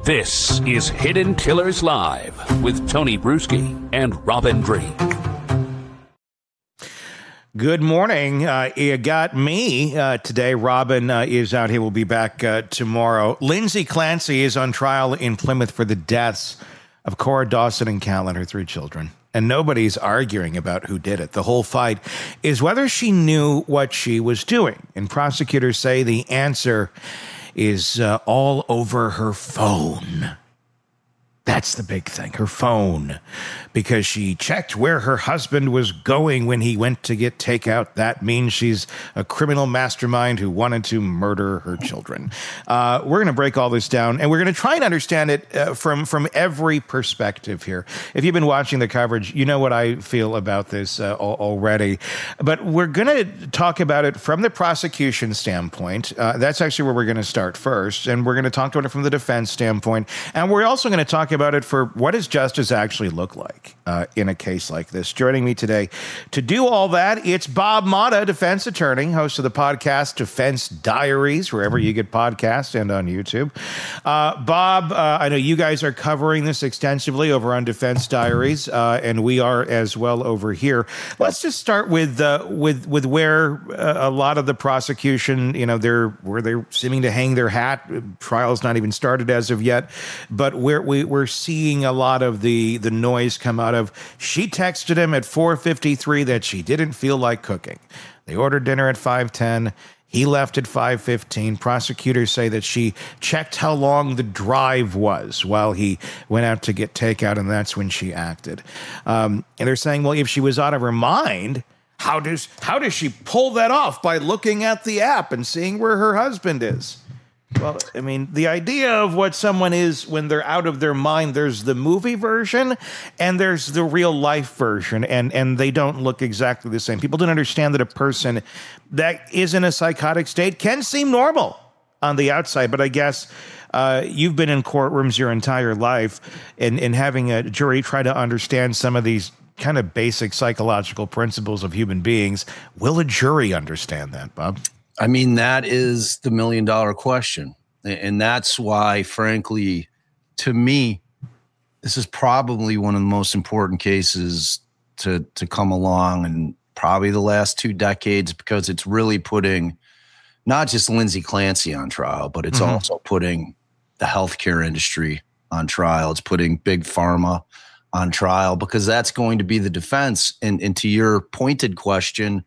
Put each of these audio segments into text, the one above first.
This is Hidden Killers Live with Tony Bruschi and Robin Dream. Good morning. You got me today. Robin is out here. We'll be back tomorrow. Lindsay Clancy is on trial in Plymouth for the deaths of Cora Dawson and Callan, her 3 children. And nobody's arguing about who did it. The whole fight is whether she knew what she was doing. And prosecutors say the answer is all over her phone. That's the big thing, her phone, because she checked where her husband was going when he went to get takeout. That means she's a criminal mastermind who wanted to murder her children. We're going to break all this down, and we're going to try and understand it from every perspective here. If you've been watching the coverage, you know what I feel about this already. But we're going to talk about it from the prosecution standpoint. That's actually where we're going to start first, and we're going to talk about it from the defense standpoint. And we're also going to talk about it for what does justice actually look like in a case like this. Joining me today to do all that, it's Bob Motta, defense attorney, host of the podcast Defense Diaries, wherever you get podcasts and on YouTube. Bob, I know you guys are covering this extensively over on Defense Diaries, and we are as well over here. Let's just start with where a lot of the prosecution, where they're seeming to hang their hat. Trial's not even started as of yet, but we're seeing a lot of the noise come out of, she texted him at 4:53 that she didn't feel like cooking. They ordered dinner at 5:10. He left at 5:15. Prosecutors say that she checked how long the drive was while he went out to get takeout, and that's when she acted. And they're saying, well, if she was out of her mind, how does she pull that off by looking at the app and seeing where her husband is? Well, I mean, the idea of what someone is when they're out of their mind, there's the movie version and there's the real life version, and they don't look exactly the same. People don't understand that a person that is in a psychotic state can seem normal on the outside, but I guess you've been in courtrooms your entire life, and having a jury try to understand some of these kind of basic psychological principles of human beings. Will a jury understand that, Bob? I mean, that is the $1 million question. And that's why, frankly, to me, this is probably one of the most important cases to come along in probably the last 2 decades, because it's really putting not just Lindsay Clancy on trial, but it's also putting the healthcare industry on trial. It's putting big pharma on trial, because that's going to be the defense. And to your pointed question,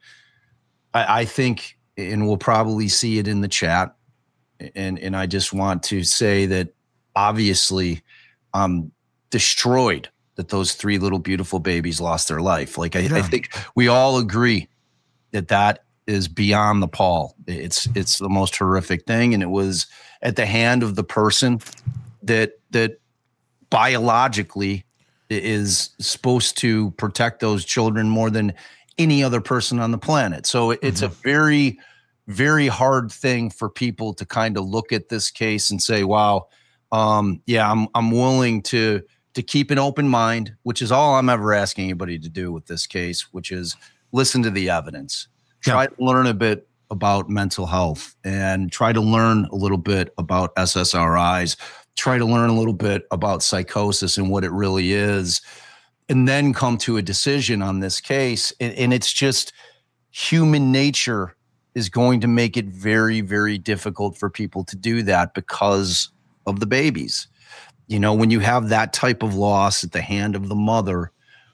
I think, and we'll probably see it in the chat, and I just want to say that obviously I'm destroyed that those 3 little beautiful babies lost their life. Like I think we all agree that is beyond the pall. It's the most horrific thing, and it was at the hand of the person that biologically is supposed to protect those children more than any other person on the planet. So it's a very, very hard thing for people to kind of look at this case and say, wow, I'm willing to keep an open mind, which is all I'm ever asking anybody to do with this case, which is listen to the evidence, try to learn a bit about mental health, and try to learn a little bit about SSRIs, try to learn a little bit about psychosis and what it really is, and then come to a decision on this case. And it's just human nature is going to make it very, very difficult for people to do that because of the babies. When you have that type of loss at the hand of the mother,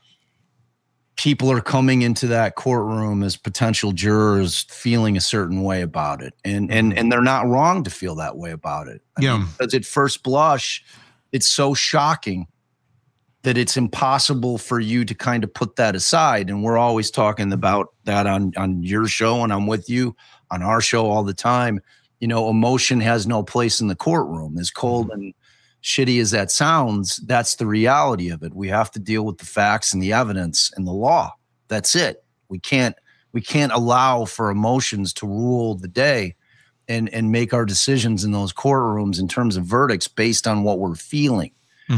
people are coming into that courtroom as potential jurors feeling a certain way about it. And they're not wrong to feel that way about it. I mean, because at first blush, it's so shocking that it's impossible for you to kind of put that aside. And we're always talking about that on your show, and I'm with you on our show all the time. Emotion has no place in the courtroom. As cold and shitty as that sounds, that's the reality of it. We have to deal with the facts and the evidence and the law. That's it. We can't allow for emotions to rule the day and make our decisions in those courtrooms in terms of verdicts based on what we're feeling.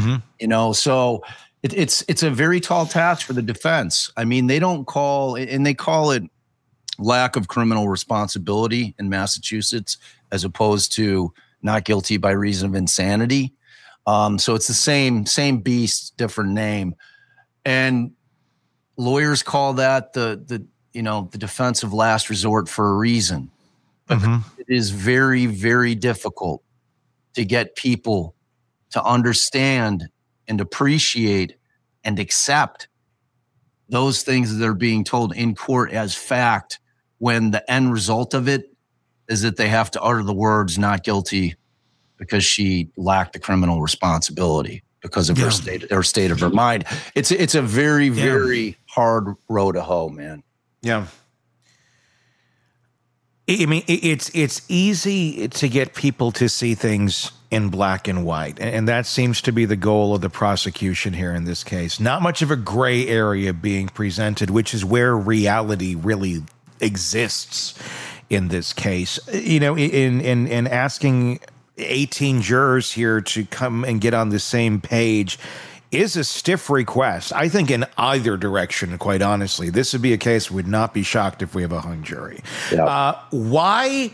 So it's a very tall task for the defense. I mean, they call it lack of criminal responsibility in Massachusetts, as opposed to not guilty by reason of insanity. So it's the same beast, different name. And lawyers call that the defense of last resort for a reason. But it is very, very difficult to get people to understand and appreciate and accept those things that are being told in court as fact, when the end result of it is that they have to utter the words "not guilty" because she lacked the criminal responsibility because of her state of her mind. It's a very, very hard road to hoe, man. Yeah. I mean, it's easy to get people to see things in black and white, and that seems to be the goal of the prosecution here in this case. Not much of a gray area being presented, which is where reality really exists in this case. You know, in asking 18 jurors here to come and get on the same page is a stiff request. I think in either direction, quite honestly. This would be a case we would not be shocked if we have a hung jury. Yeah. Why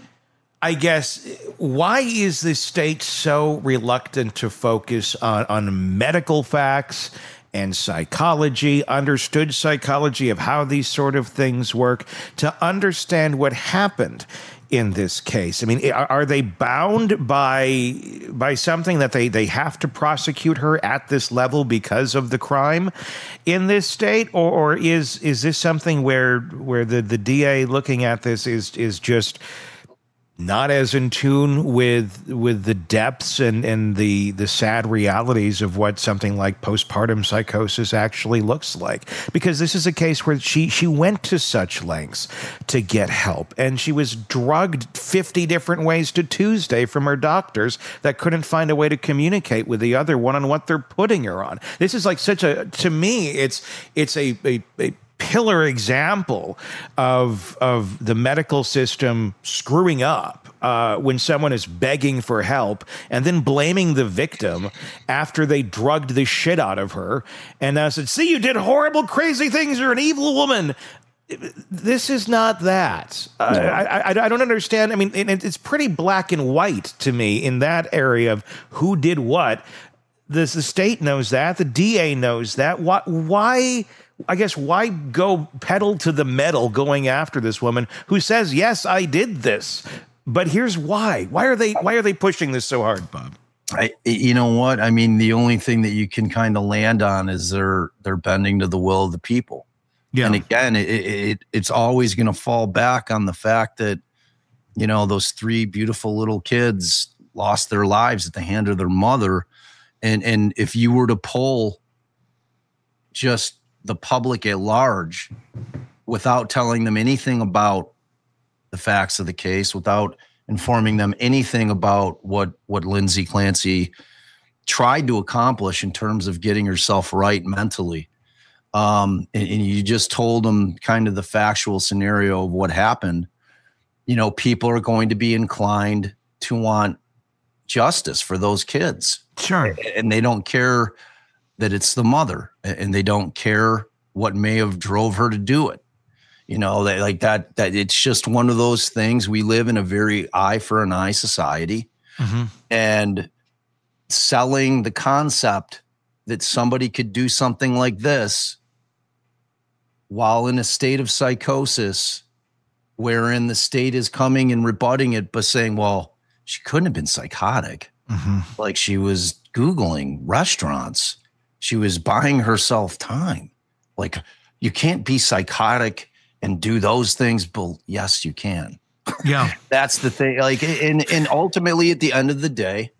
is the state so reluctant to focus on medical facts and psychology, understood psychology of how these sort of things work, to understand what happened in this case? I mean, are they bound by something that they have to prosecute her at this level because of the crime in this state, or is this something where the DA looking at this is just not as in tune with the depths and the sad realities of what something like postpartum psychosis actually looks like? Because this is a case where she went to such lengths to get help, and she was drugged 50 different ways to Tuesday from her doctors that couldn't find a way to communicate with the other one on what they're putting her on. This is like to me, it's a pillar example of the medical system screwing up when someone is begging for help and then blaming the victim after they drugged the shit out of her and said, "See, you did horrible, crazy things. You're an evil woman." This is not that. I don't understand. I mean, it's pretty black and white to me in that area of who did what. The state knows that. The DA knows that. Why? I guess why go pedal to the metal going after this woman who says, "Yes, I did this"? But here's why. Why are they pushing this so hard, Bob? You know what? I mean, the only thing that you can kind of land on is they're bending to the will of the people. Yeah. And again, it's always going to fall back on the fact that, you know, those 3 beautiful little kids lost their lives at the hand of their mother. And if you were to poll just the public at large without telling them anything about the facts of the case, without informing them anything about what Lindsay Clancy tried to accomplish in terms of getting herself right mentally, and you just told them kind of the factual scenario of what happened, you know, people are going to be inclined to want justice for those kids. Sure. And they don't care that it's the mother, and they don't care what may have drove her to do it. You know, that it's just one of those things. We live in a very eye for an eye society, and selling the concept that somebody could do something like this while in a state of psychosis, wherein the state is coming and rebutting it, but saying, well, she couldn't have been psychotic. Like, she was Googling restaurants. She was buying herself time. Like, you can't be psychotic and do those things, but yes, you can. Yeah. That's the thing. Like, and ultimately at the end of the day,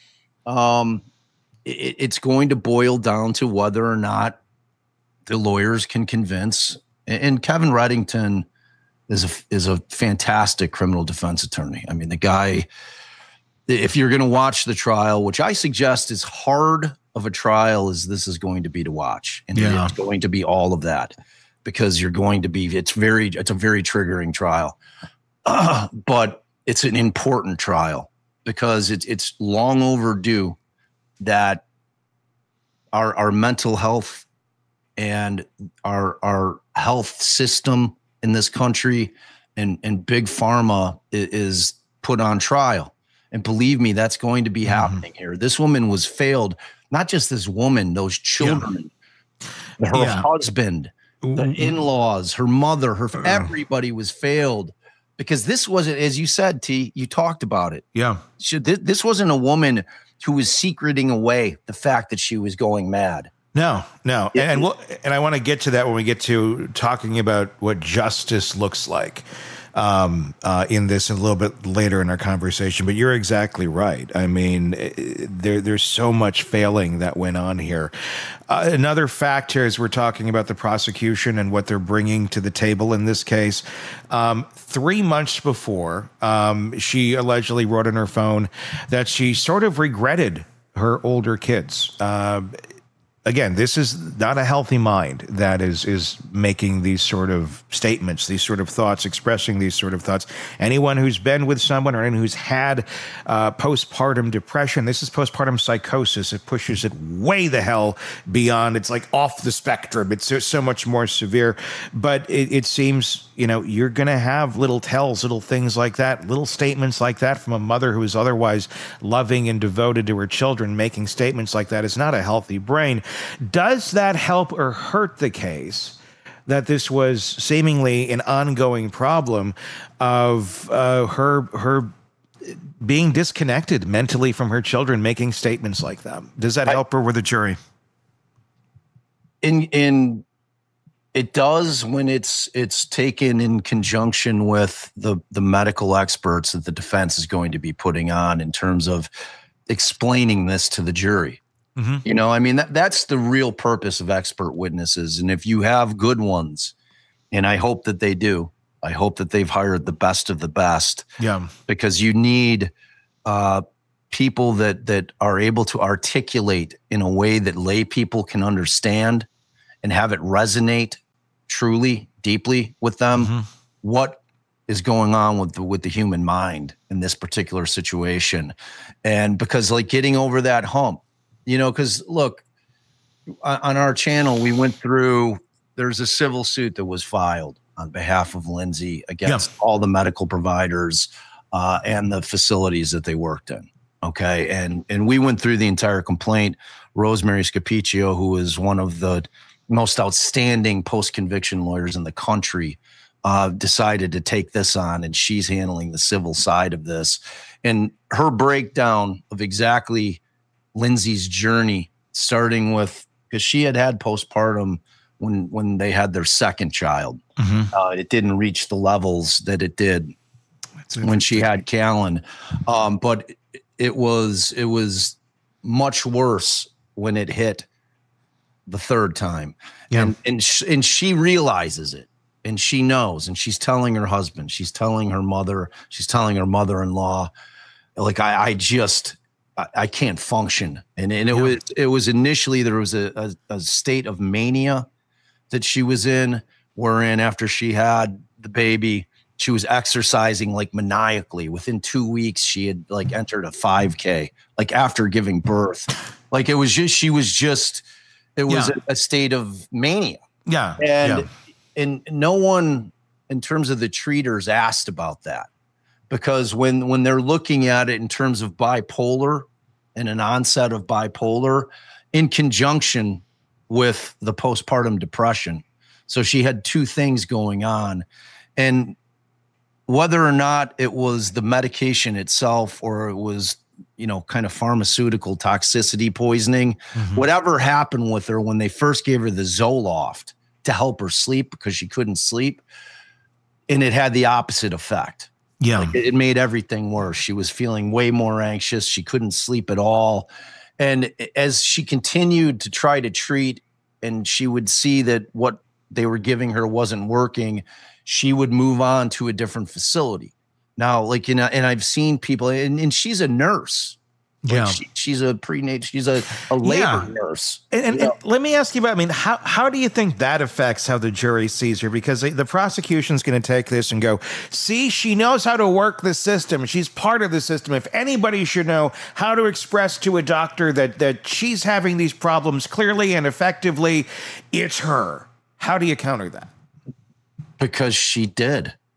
it's going to boil down to whether or not the lawyers can convince. And Kevin Reddington is a fantastic criminal defense attorney. I mean, the guy, if you're going to watch the trial, which I suggest is hard of a trial as this is going to be to watch, and it's going to be all of that, because you're going to be, it's a very triggering trial, but it's an important trial because it's long overdue that our mental health and our health system in this country and big pharma is put on trial. And believe me, that's going to be happening here. This woman was failed. Not just this woman, those children, her husband, the in-laws, her mother, everybody was failed. Because this wasn't, as you said, T, you talked about it. Yeah. This wasn't a woman who was secreting away the fact that she was going mad. No. And I want to get to that when we get to talking about what justice looks like in this a little bit later in our conversation. But you're exactly right. I mean, there's so much failing that went on here. Another factor is we're talking about the prosecution and what they're bringing to the table in this case. 3 months before, she allegedly wrote on her phone that she sort of regretted her older kids. Again, this is not a healthy mind that is making these sort of statements, these sort of thoughts, expressing these sort of thoughts. Anyone who's been with someone or anyone who's had postpartum depression, this is postpartum psychosis. It pushes it way the hell beyond. It's like off the spectrum. It's so much more severe. But it seems, you're going to have little tells, little things like that, little statements like that from a mother who is otherwise loving and devoted to her children. Making statements like that is not a healthy brain. Does that help or hurt the case that this was seemingly an ongoing problem of her being disconnected mentally from her children, making statements like that? Does that help her with the jury? It does when it's taken in conjunction with the medical experts that the defense is going to be putting on in terms of explaining this to the jury. Mm-hmm. That's the real purpose of expert witnesses. And if you have good ones, and I hope that they do, I hope that they've hired the best of the best. Yeah. Because you need people that are able to articulate in a way that lay people can understand and have it resonate truly, deeply with them. What is going on with the human mind in this particular situation. And because getting over that hump, because look, on our channel, we went through, there's a civil suit that was filed on behalf of Lindsay against all the medical providers and the facilities that they worked in. Okay. And we went through the entire complaint. Rosemary Scapiccio, who is one of the most outstanding post-conviction lawyers in the country, decided to take this on, and she's handling the civil side of this. And her breakdown of exactly Lindsay's journey, starting with, because she had postpartum when they had their second child. Mm-hmm. It didn't reach the levels that it did when she had Callan. But it was much worse when it hit the third time. Yeah. And she realizes it, and she knows, and she's telling her husband, she's telling her mother, she's telling her mother-in-law, I can't function. And it was initially, there was a state of mania that she was in, wherein after she had the baby, she was exercising maniacally. Within 2 weeks, she had entered a 5K, after giving birth. It was a state of mania. Yeah. And no one in terms of the treaters asked about that. Because when they're looking at it in terms of bipolar and an onset of bipolar in conjunction with the postpartum depression. So she had two things going on. And whether or not it was the medication itself or it was, kind of pharmaceutical toxicity poisoning, whatever happened with her when they first gave her the Zoloft to help her sleep because she couldn't sleep, and it had the opposite effect. Yeah. It made everything worse. She was feeling way more anxious. She couldn't sleep at all. And as she continued to try to treat, and she would see that what they were giving her wasn't working, she would move on to a different facility. Now, and I've seen people, and she's a nurse. Yeah. She's a she's a labor nurse. And let me ask you about, how do you think that affects how the jury sees her? Because the prosecution's going to take this and go, see, she knows how to work the system. She's part of the system. If anybody should know how to express to a doctor that she's having these problems clearly and effectively, it's her. How do you counter that? Because she did.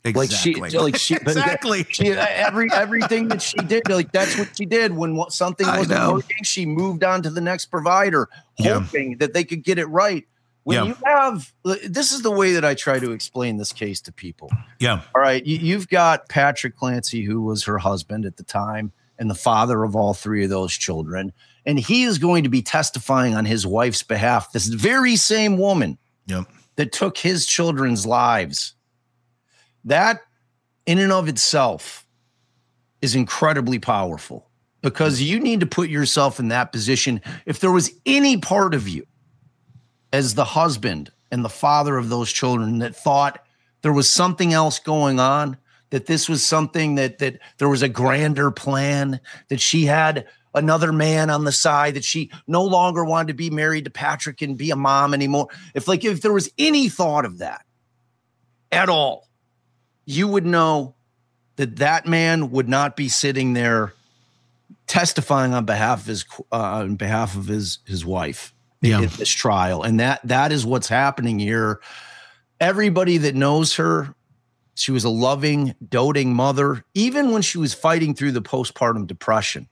Exactly. Exactly. Everything that she did, like that's what she did when something wasn't working. She moved on to the next provider, hoping that they could get it right. When you have, this is the way that I try to explain this case to people. Yeah. All right. You've got Patrick Clancy, who was her husband at the time and the father of all three of those children. And he is going to be testifying on his wife's behalf. This very same woman that took his children's lives. That in and of itself is incredibly powerful, because you need to put yourself in that position. If there was any part of you as the husband and the father of those children that thought there was something else going on, that this was something that there was a grander plan, that she had another man on the side, that she no longer wanted to be married to Patrick and be a mom anymore. If there was any thought of that at all, you would know that man would not be sitting there testifying on behalf of his wife in this trial. And that is what's happening here. Everybody that knows her, she was a loving, doting mother, even when she was fighting through the postpartum depression.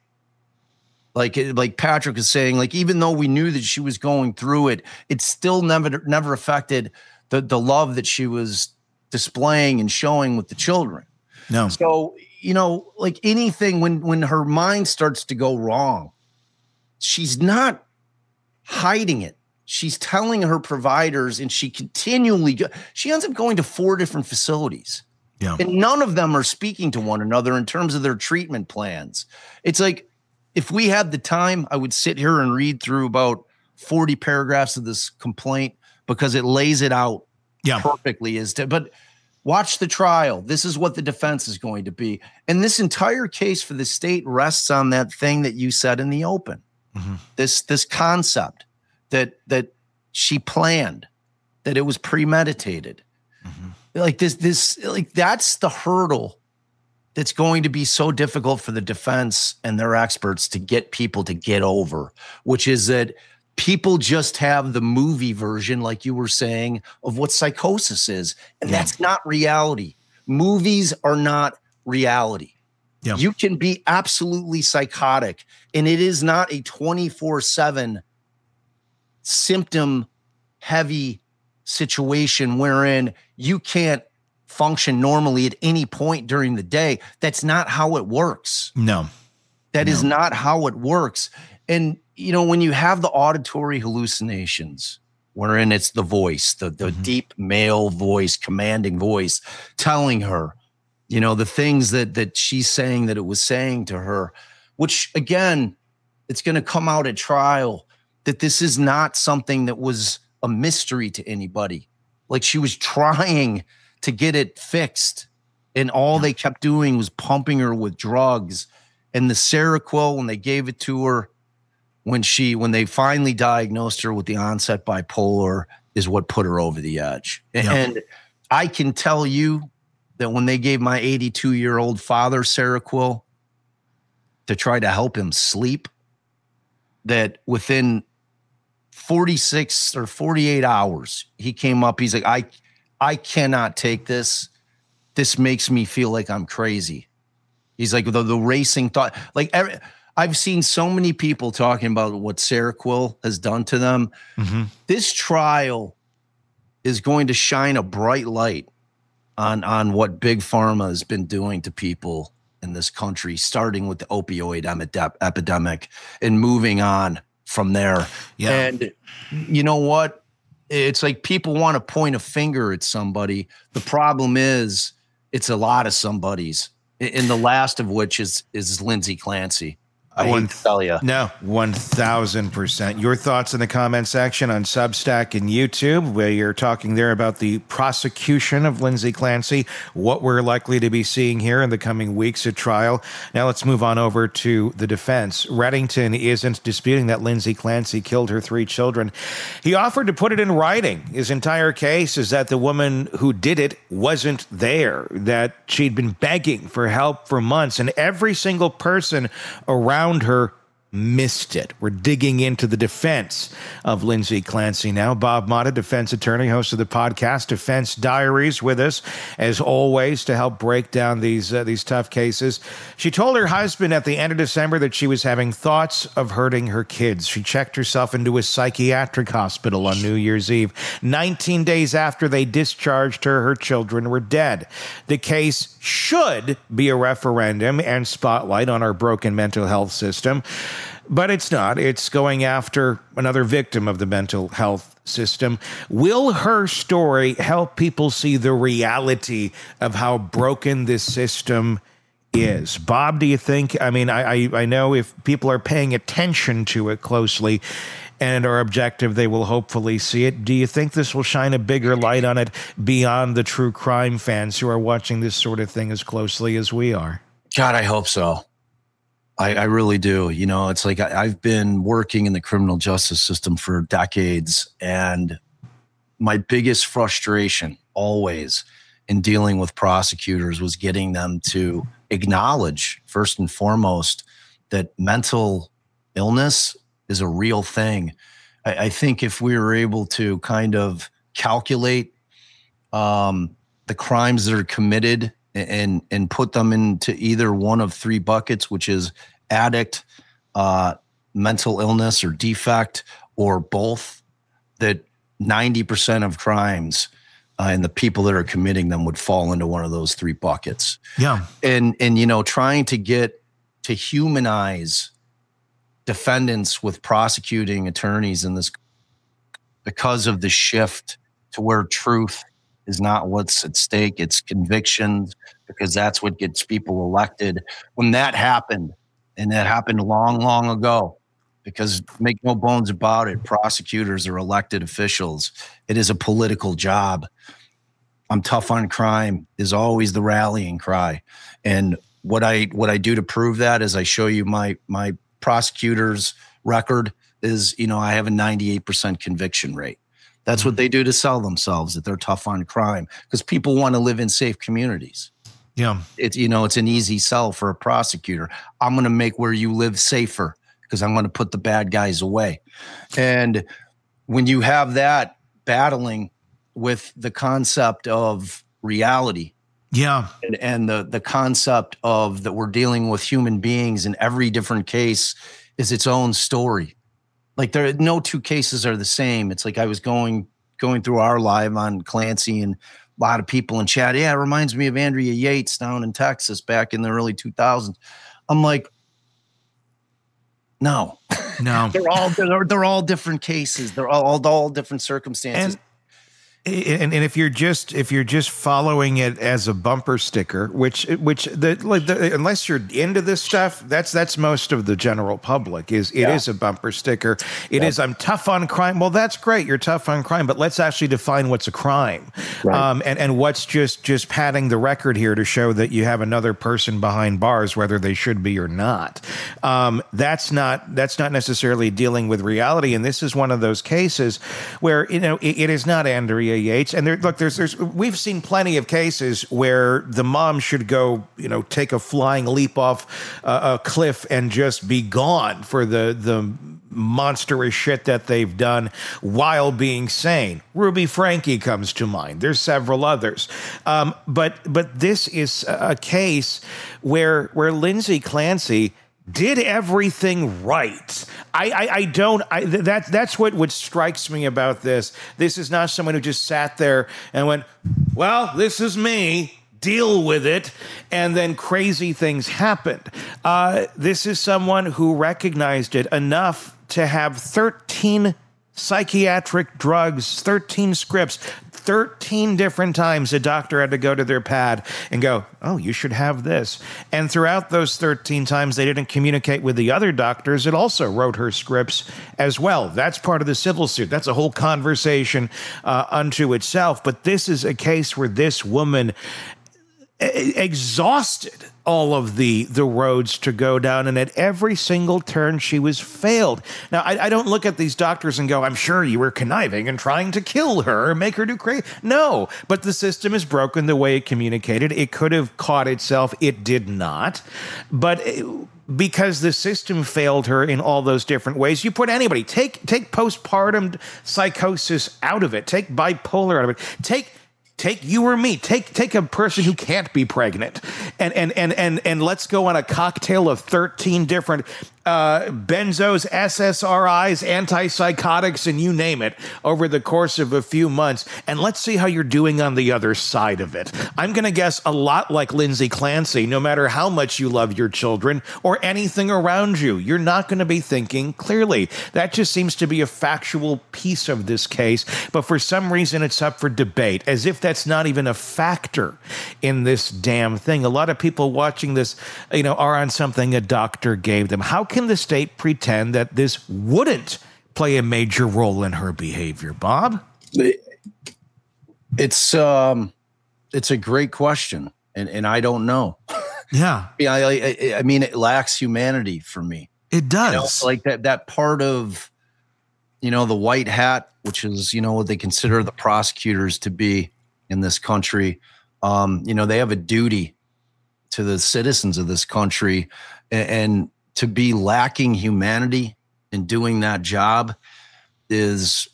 Like Patrick is saying, like, even though we knew that she was going through it, it still never affected the love that she was displaying and showing with the children. No. So, like anything, when her mind starts to go wrong, she's not hiding it. She's telling her providers, and she ends up going to 4 different facilities. Yeah. And none of them are speaking to one another in terms of their treatment plans. It's like, if we had the time, I would sit here and read through about 40 paragraphs of this complaint, because it lays it out perfectly. But watch the trial. This is what the defense is going to be. And this entire case for the state rests on that thing that you said in the open. Mm-hmm. This concept that she planned, that it was premeditated. Mm-hmm. Like this, like that's the hurdle that's going to be so difficult for the defense and their experts to get people to get over, which is that people just have the movie version, like you were saying, of what psychosis is. And that's not reality. Movies are not reality. Yeah. You can be absolutely psychotic, and it is not a 24/7 symptom heavy situation wherein you can't function normally at any point during the day. That's not how it works. No. That is not how it works. And, when you have the auditory hallucinations, wherein it's the voice, the deep male voice, commanding voice, telling her, the things that she's saying that it was saying to her, which, again, it's going to come out at trial that this is not something that was a mystery to anybody. Like, she was trying to get it fixed, and all they kept doing was pumping her with drugs. And the Seroquel, when they gave it to her, when they finally diagnosed her with the onset bipolar, is what put her over the edge. Yep. And I can tell you that when they gave my 82-year-old father Seroquel to try to help him sleep, that within 46 or 48 hours, he came up, he's like, I cannot take this. This makes me feel like I'm crazy. He's like, the racing thought, like I've seen so many people talking about what Seroquel has done to them. Mm-hmm. This trial is going to shine a bright light on what Big Pharma has been doing to people in this country, starting with the opioid epidemic and moving on from there. Yeah. And you know what? It's like people want to point a finger at somebody. The problem is it's a lot of somebodies, and the last of which is Lindsay Clancy. I hate to tell you. No, 1,000%. Your thoughts in the comment section on Substack and YouTube, where you're talking there about the prosecution of Lindsay Clancy, what we're likely to be seeing here in the coming weeks at trial. Now let's move on over to the defense. Reddington isn't disputing that Lindsay Clancy killed her 3 children. He offered to put it in writing. His entire case is that the woman who did it wasn't there, that she'd been begging for help for months, and every single person around her missed it. We're digging into the defense of Lindsay Clancy now. Bob Motta, defense attorney, host of the podcast Defense Diaries, with us as always to help break down these tough cases. She told her husband at the end of December that she was having thoughts of hurting her kids. She checked herself into a psychiatric hospital on New Year's Eve. 19 days after they discharged her, her children were dead. The case should be a referendum and spotlight on our broken mental health system. But it's not. It's going after another victim of the mental health system. Will her story help people see the reality of how broken this system is? Bob, do you think? I mean, I know if people are paying attention to it closely and are objective, they will hopefully see it. Do you think this will shine a bigger light on it beyond the true crime fans who are watching this sort of thing as closely as we are? God, I hope so. I really do. You know, it's like I've been working in the criminal justice system for decades, and my biggest frustration always in dealing with prosecutors was getting them to acknowledge, first and foremost, that mental illness is a real thing. I think if we were able to kind of calculate the crimes that are committed and put them into either one of three buckets, which is addict, mental illness or defect, or both, that 90% of crimes and the people that are committing them would fall into one of those three buckets. Yeah. And you know, trying to get to humanize defendants with prosecuting attorneys in this, because of the shift to where truth is not what's at stake, it's convictions, because that's what gets people elected. When that happened, and that happened long, long ago, because make no bones about it, prosecutors are elected officials. It is a political job. I'm tough on crime is always the rallying cry. And what I do to prove that is I show you my prosecutor's record is, you know, I have a 98% conviction rate. That's what they do to sell themselves, that they're tough on crime, because people want to live in safe communities. Yeah. It's, you know, it's an easy sell for a prosecutor. I'm going to make where you live safer because I'm going to put the bad guys away. And when you have that battling with the concept of reality, yeah, and the concept of that we're dealing with human beings, in every different case is its own story. Like no two cases are the same. It's like I was going through our live on Clancy, and a lot of people in chat, yeah, it reminds me of Andrea Yates down in Texas back in the early 2000s. I'm like, no. they're all different cases. They're all different circumstances. And if you're just following it as a bumper sticker, which unless you're into this stuff, that's most of the general public is a bumper sticker. It is, I'm tough on crime. Well, that's great. You're tough on crime, but let's actually define what's a crime. Right. And what's just padding the record here to show that you have another person behind bars, whether they should be or not. That's not necessarily dealing with reality. And this is one of those cases where, you know, it is not Andrea Yates. And we've seen plenty of cases where the mom should go, you know, take a flying leap off a cliff and just be gone for the monstrous shit that they've done while being sane. Ruby Franke comes to mind. There's several others. But this is a case where Lindsay Clancy did everything right. That's what strikes me about this. This is not someone who just sat there and went, well, this is me, deal with it, and then crazy things happened. This is someone who recognized it enough to have 13 psychiatric drugs, 13 scripts, 13 different times a doctor had to go to their pad and go, oh, you should have this. And throughout those 13 times, they didn't communicate with the other doctors. It also wrote her scripts as well. That's part of the civil suit. That's a whole conversation unto itself. But this is a case where this woman exhausted all of the roads to go down, and at every single turn she was failed. Now, I don't look at these doctors and go, I'm sure you were conniving and trying to kill her or make her do crazy. No, but the system is broken the way it communicated. It could have caught itself. It did not. But because the system failed her in all those different ways, you put anybody, take postpartum psychosis out of it, take bipolar out of it, take you or me, take a person who can't be pregnant, and let's go on a cocktail of 13 different benzos, SSRIs, antipsychotics, and you name it, over the course of a few months, and let's see how you're doing on the other side of it. I'm going to guess a lot like Lindsay Clancy. No matter how much you love your children or anything around you, you're not going to be thinking clearly. That just seems to be a factual piece of this case, but for some reason it's up for debate, as if that's not even a factor in this damn thing. A lot of people watching this, are on something a doctor gave them. How can the state pretend that this wouldn't play a major role in her behavior, Bob? It's a great question, and I don't know. Yeah. I mean, it lacks humanity for me. It does. Like that part of, the white hat, which is, what they consider the prosecutors to be in this country. They have a duty to the citizens of this country, and to be lacking humanity in doing that job is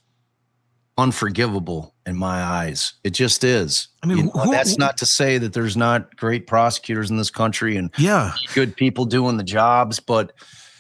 unforgivable in my eyes. It just is. I mean, that's not to say that there's not great prosecutors in this country and good people doing the jobs, but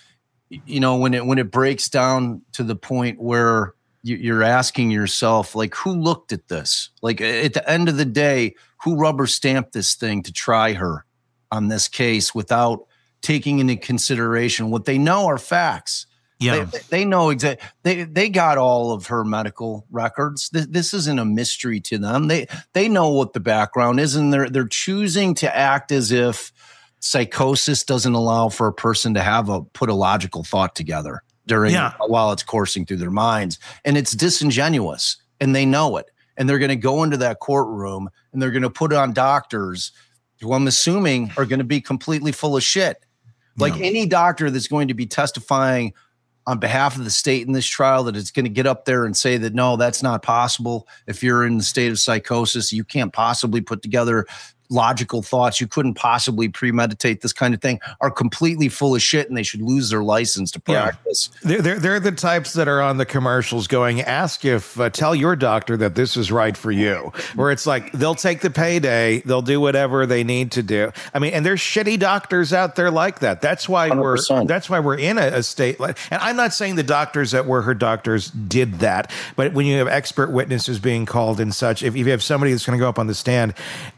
when it breaks down to the point where you're asking yourself, like, who looked at this? Like, at the end of the day, who rubber stamped this thing to try her on this case without taking into consideration what they know are facts? Yeah, they know exactly. They got all of her medical records. This isn't a mystery to them. They know what the background is, and they're choosing to act as if psychosis doesn't allow for a person to put a logical thought together while it's coursing through their minds, and it's disingenuous, and they know it, and they're going to go into that courtroom and they're going to put on doctors who I'm assuming are going to be completely full of shit. Like any doctor that's going to be testifying on behalf of the state in this trial, that it's going to get up there and say that, no, that's not possible. If you're in the state of psychosis, you can't possibly put together logical thoughts. You couldn't possibly premeditate this kind of thing, are completely full of shit, and they should lose their license to practice. Yeah. They're the types that are on the commercials going, tell your doctor that this is right for you, where it's like, they'll take the payday, they'll do whatever they need to do. I mean, and there's shitty doctors out there like that. That's why 100%. we're in a state like, and I'm not saying the doctors that were her doctors did that, but when you have expert witnesses being called and such, if you have somebody that's going to go up on the stand,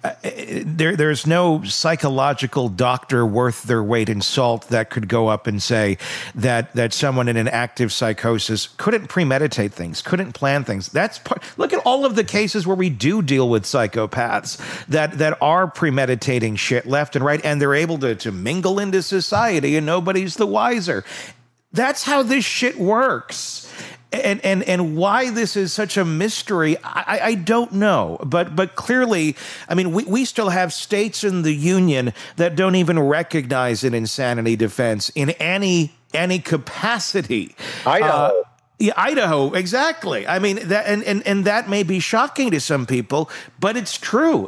there's no psychological doctor worth their weight in salt that could go up and say that someone in an active psychosis couldn't premeditate things, couldn't plan things. Look at all of the cases where we do deal with psychopaths that are premeditating shit left and right, and they're able to mingle into society and nobody's the wiser. That's how this shit works. And why this is such a mystery, I don't know. But clearly, I mean, we still have states in the union that don't even recognize an insanity defense in any capacity. Idaho. Idaho, exactly. I mean, that and that may be shocking to some people, but it's true.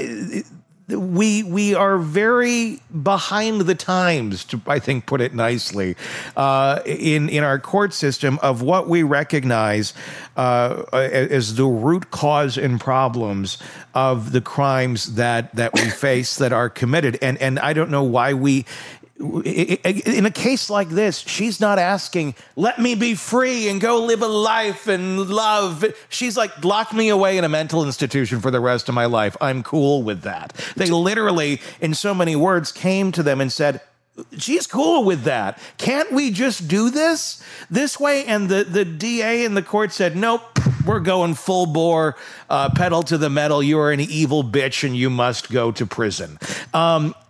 We are very behind the times, to, I think, put it nicely, in our court system of what we recognize as the root cause and problems of the crimes that we face that are committed. And I don't know why in a case like this, she's not asking, let me be free and go live a life and love. She's like, lock me away in a mental institution for the rest of my life. I'm cool with that. They literally, in so many words, came to them and said, she's cool with that. Can't we just do this way? And the DA in the court said, nope, we're going full bore, pedal to the metal. You are an evil bitch and you must go to prison.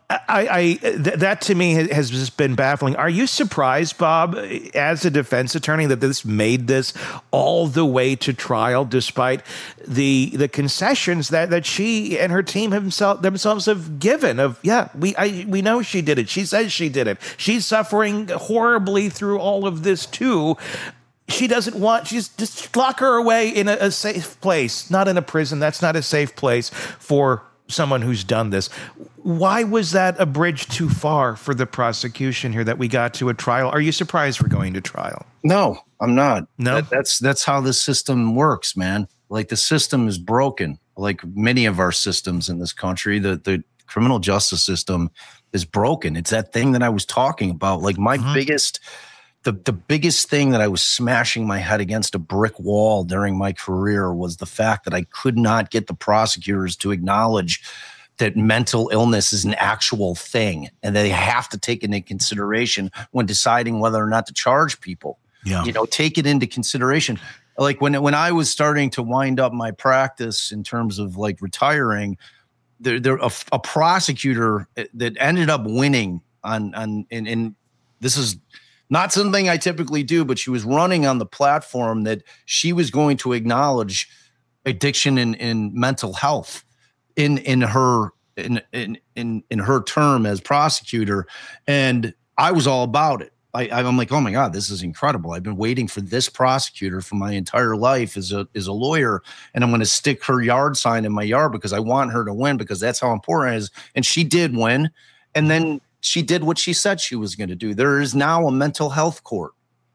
That to me has just been baffling. Are you surprised, Bob, as a defense attorney, that this made this all the way to trial, despite the concessions that she and her team themselves have given? We know she did it. She says she did it. She's suffering horribly through all of this too. She's just lock her away in a safe place, not in a prison. That's not a safe place for someone who's done this. Why was that a bridge too far for the prosecution here that we got to a trial? Are you surprised we're going to trial? No, I'm not. No, that's how the system works, man. Like, the system is broken. Like many of our systems in this country, the criminal justice system is broken. It's that thing that I was talking about. Like my biggest, the biggest thing that I was smashing my head against a brick wall during my career was the fact that I could not get the prosecutors to acknowledge that mental illness is an actual thing and they have to take it into consideration when deciding whether or not to charge people. Yeah. Take it into consideration. Like when I was starting to wind up my practice in terms of like retiring, a prosecutor that ended up winning and this is not something I typically do, but she was running on the platform that she was going to acknowledge addiction and mental health in her term as prosecutor, and I was all about it. I'm like, oh my God, this is incredible. I've been waiting for this prosecutor for my entire life as a lawyer, and I'm going to stick her yard sign in my yard because I want her to win because that's how important it is. And she did win, and then she did what she said she was going to do. There is now a mental health court,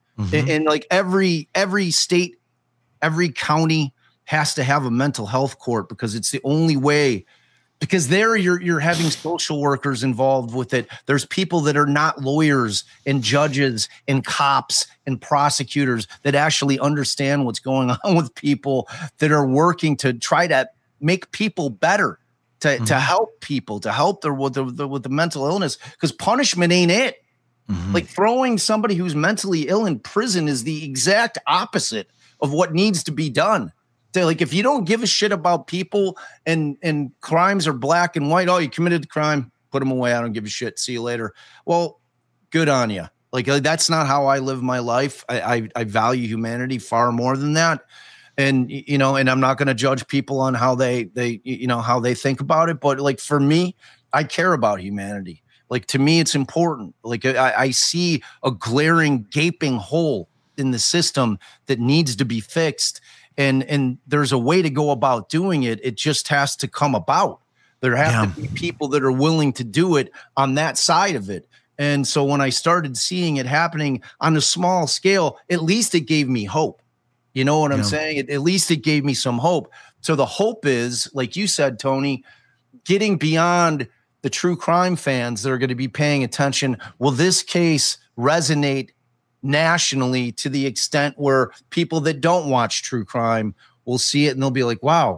and like every state, every county has to have a mental health court because it's the only way. Because there you're having social workers involved with it. There's people that are not lawyers and judges and cops and prosecutors that actually understand what's going on with people, that are working to try to make people better, to help people, to help them with the mental illness. Because punishment ain't it. Like throwing somebody who's mentally ill in prison is the exact opposite of what needs to be done. Like, if you don't give a shit about people and crimes are black and white, oh, you committed the crime, put them away. I don't give a shit. See you later. Well, good on you. Like, that's not how I live my life. I value humanity far more than that. And, and I'm not going to judge people on how they how they think about it. But like, for me, I care about humanity. Like, to me, it's important. Like, I see a glaring, gaping hole in the system that needs to be fixed. And there's a way to go about doing it. It just has to come about. There have to be people that are willing to do it on that side of it. And so when I started seeing it happening on a small scale, at least it gave me hope. You know what I'm saying? At least it gave me some hope. So the hope is, like you said, Tony, getting beyond the true crime fans that are going to be paying attention. Will this case resonate nationally to the extent where people that don't watch true crime will see it and they'll be like, wow,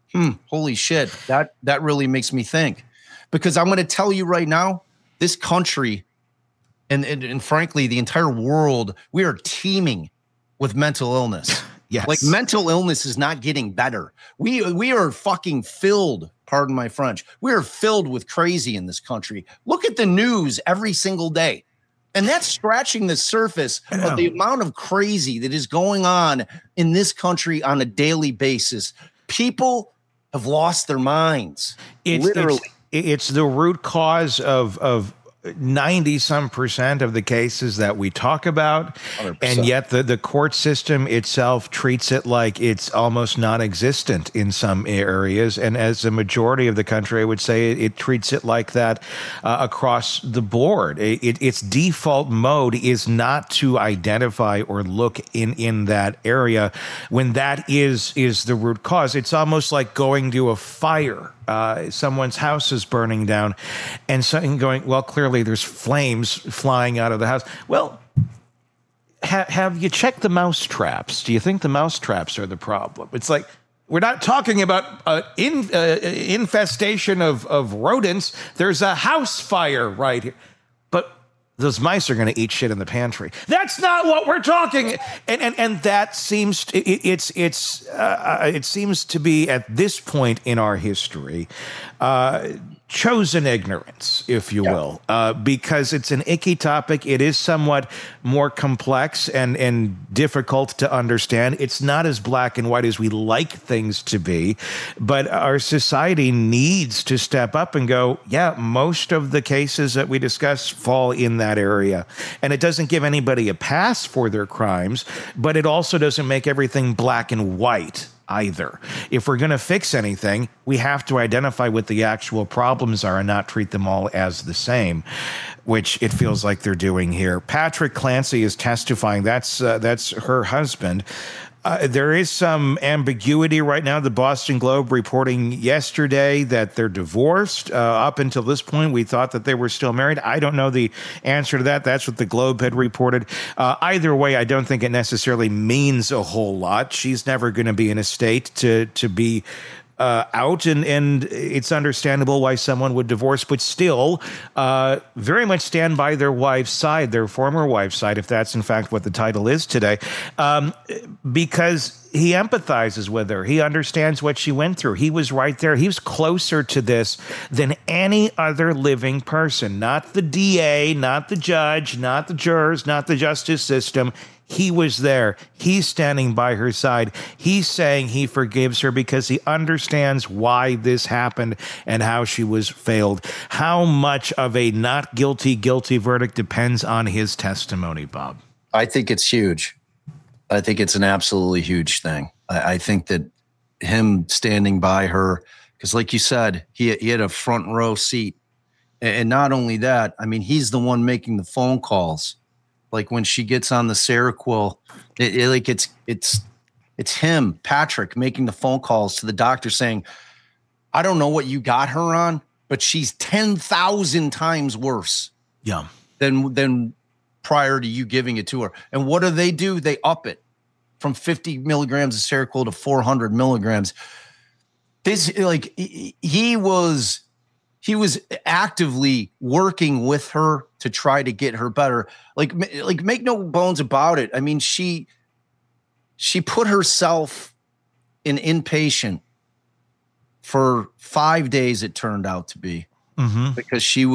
holy shit, that really makes me think. Because I'm going to tell you right now, this country and frankly, the entire world, we are teeming with mental illness. Yes. Like, mental illness is not getting better. We are fucking filled, pardon my French, we are filled with crazy in this country. Look at the news every single day. And that's scratching the surface of the amount of crazy that is going on in this country on a daily basis. People have lost their minds. Literally. It's the root cause of 90-some% of the cases that we talk about. 100%. And yet the court system itself treats it like it's almost non-existent in some areas. And as a majority of the country, I would say it treats it like that across the board. Its default mode is not to identify or look in that area when that is the root cause. It's almost like going to a fire. Someone's house is burning down and going, well, clearly there's flames flying out of the house. Well, have you checked the mouse traps? Do you think the mouse traps are the problem? It's like, we're not talking about infestation of rodents. There's a house fire right here. But those mice are going to eat shit in the pantry. That's not what we're talking. And that seems it seems to be at this point in our history chosen ignorance, if you will, because it's an icky topic. It is somewhat more complex and difficult to understand. It's not as black and white as we like things to be, but our society needs to step up and go, yeah, most of the cases that we discuss fall in that area. And it doesn't give anybody a pass for their crimes, but it also doesn't make everything black and white either. If we're going to fix anything, we have to identify what the actual problems are and not treat them all as the same, which it feels like they're doing here. Patrick Clancy is testifying. That's her husband. There is some ambiguity right now. The Boston Globe reporting yesterday that they're divorced. Up until this point, we thought that they were still married. I don't know the answer to that. That's what the Globe had reported. Either way, I don't think it necessarily means a whole lot. She's never going to be in a state to be out, and it's understandable why someone would divorce, but still very much stand by their wife's side, their former wife's side, if that's in fact what the title is today, because he empathizes with her. He understands what she went through. He was right there. He was closer to this than any other living person, not the DA, not the judge, not the jurors, not the justice system. He was there. He's standing by her side. He's saying he forgives her because he understands why this happened and how she was failed. How much of a not guilty verdict depends on his testimony, Bob? I think it's huge. I think it's an absolutely huge thing. I think that him standing by her, because like you said, he had a front row seat. And not only that, I mean, he's the one making the phone calls. Like when she gets on the Seroquel, it's him, Patrick, making the phone calls to the doctor saying, I don't know what you got her on, but she's 10,000 times worse than prior to you giving it to her. And what do? They up it from 50 milligrams of Seroquel to 400 milligrams. This, like, he was actively working with her to try to get her better. Like make no bones about it. I mean, she put herself in inpatient for 5 days, it turned out to be, because she